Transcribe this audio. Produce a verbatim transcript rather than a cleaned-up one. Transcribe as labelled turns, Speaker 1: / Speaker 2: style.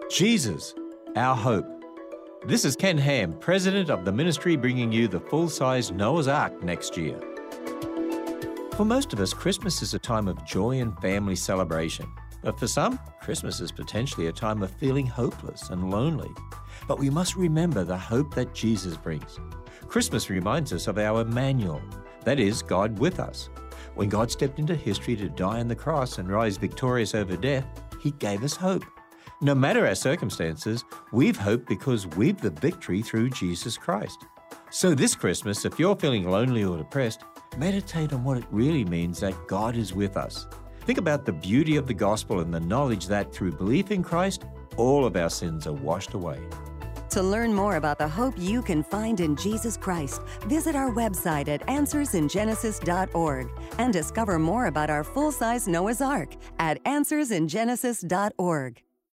Speaker 1: Jesus, our hope. This is Ken Ham, President of the ministry, bringing you the full-size Noah's Ark next year. For most of us, Christmas is a time of joy and family celebration. But for some, Christmas is potentially a time of feeling hopeless and lonely. But we must remember the hope that Jesus brings. Christmas reminds us of our Emmanuel, that is, God with us. When God stepped into history to die on the cross and rise victorious over death, He gave us hope. No matter our circumstances, we've hope because we've the victory through Jesus Christ. So this Christmas, if you're feeling lonely or depressed, meditate on what it really means that God is with us. Think about the beauty of the gospel and the knowledge that through belief in Christ, all of our sins are washed away.
Speaker 2: To learn more about the hope you can find in Jesus Christ, visit our website at answers in genesis dot org and discover more about our full-size Noah's Ark at answers in genesis dot org.